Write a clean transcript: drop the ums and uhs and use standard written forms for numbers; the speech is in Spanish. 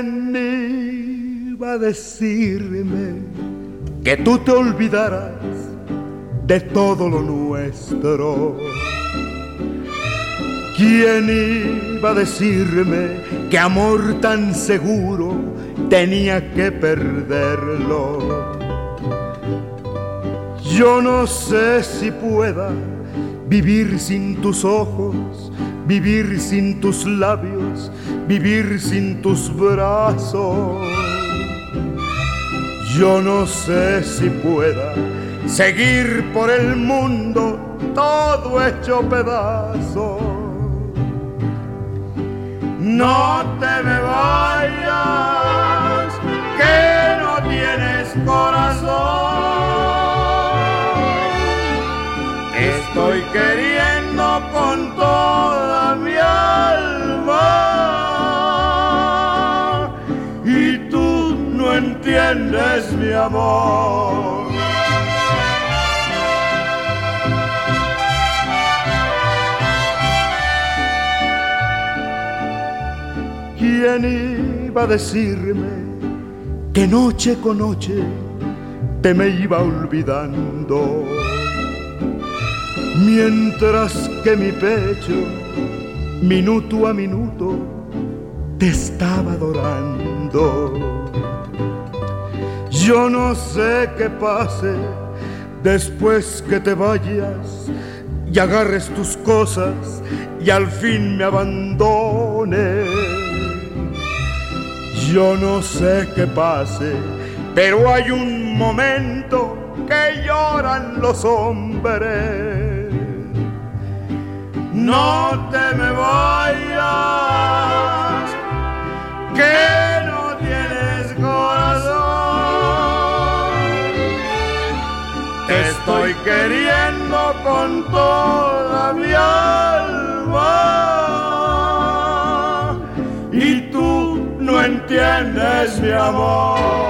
¿Quién iba a decirme que tú te olvidaras de todo lo nuestro? ¿Quién iba a decirme que amor tan seguro tenía que perderlo? Yo no sé si pueda vivir sin tus ojos, vivir sin tus labios, vivir sin tus brazos. Yo no sé si pueda seguir por el mundo todo hecho pedazos. No te me vayas, que no tienes corazón. Estoy queriendo con toda mi alma y tú no entiendes mi amor. ¿Quién iba a decirme que noche con noche te me iba olvidando? Mientras que mi pecho, minuto a minuto, te estaba adorando. Yo no sé qué pase después que te vayas y agarres tus cosas y al fin me abandones. Yo no sé qué pase, pero hay un momento que lloran los hombres. No te me vayas, que no tienes corazón. Te estoy queriendo con toda mi alma y tú no entiendes mi amor.